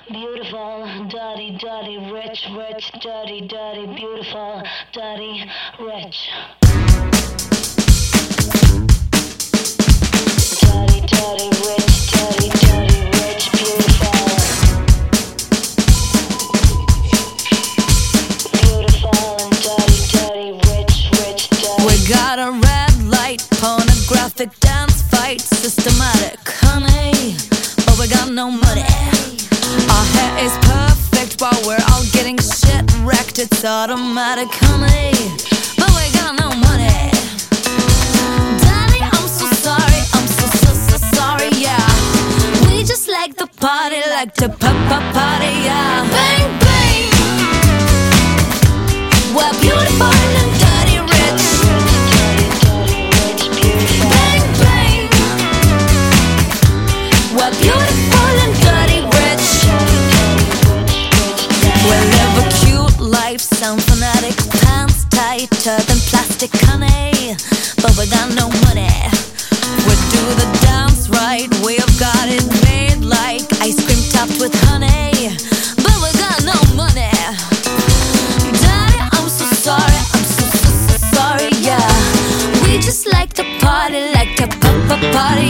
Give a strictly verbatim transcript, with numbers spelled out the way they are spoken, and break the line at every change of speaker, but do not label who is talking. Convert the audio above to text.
Beautiful, dirty, dirty, rich, rich, dirty, dirty, beautiful, dirty, rich. Dirty, dirty, rich, dirty, dirty, rich, beautiful. Beautiful and dirty, dirty, rich, rich, dirty.
We got a red light, pornographic dance fight, systematic, honey, but we got no money. Our hair is perfect while we're all getting shit wrecked. It's automatic, honey, but we got no money. Daddy, I'm so sorry, I'm so, so, so sorry, yeah. We just like the party, like to pop, pop, party, yeah. Bang, bang. We're beautiful and dirty, rich. Bang, bang. We're beautiful and dirty, rich. We live a cute life, sound fanatic, pants tighter than plastic, honey, but we got no money. We do the dance right, we've got it made like ice cream topped with honey, but we got no money. Daddy, I'm so sorry, I'm so, so, so sorry, yeah. We just like to party, like to pop a party.